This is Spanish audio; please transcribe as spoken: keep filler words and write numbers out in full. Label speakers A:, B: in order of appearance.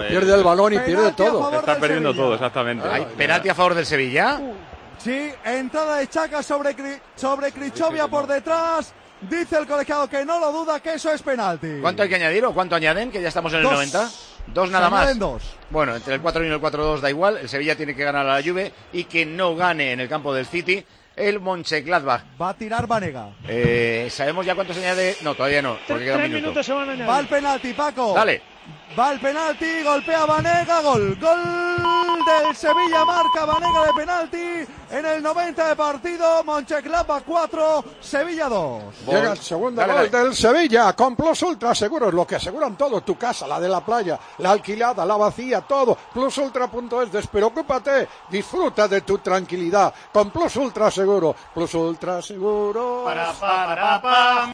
A: pierde el balón y
B: penalti
A: pierde
B: a
A: todo.
B: favor
C: Está
B: del
C: perdiendo
B: Sevilla.
C: todo, exactamente.
D: Hay penalti a favor del Sevilla.
B: Sí, entrada de Chaka sobre, Cri- sobre Krichovia por detrás. Dice el colegiado que no lo duda, que eso es penalti.
D: ¿Cuánto hay que añadir o cuánto añaden? Que ya estamos en el
B: Dos.
D: noventa. Dos nada
B: Se
D: más.
B: añaden dos.
D: Bueno, entre el cuatro uno y el cuatro dos da igual. El Sevilla tiene que ganar a la Juve y que no gane en el campo del City el Mönchengladbach.
B: Va a tirar Vanega.
D: Eh, ¿Sabemos ya cuánto se añade? No, todavía no, porque queda un
E: Tres
D: minuto.
E: minutos se van a añadir.
B: Va el penalti, Paco.
D: Dale.
B: Va el penalti, golpea Vanega, gol. Gol del Sevilla, marca Vanega de penalti en el noventa de partido. Mönchengladbach cuatro, Sevilla dos.
A: Llega el segundo
D: Dale,
A: gol
D: dale.
A: del Sevilla con Plus Ultra Seguros, lo que aseguran todo, tu casa, la de la playa, la alquilada, la vacía, todo. plus ultra punto es, despreocúpate, disfruta de tu tranquilidad con Plus Ultra Seguro. Plus Ultra Seguro.
D: Para, para, para, para.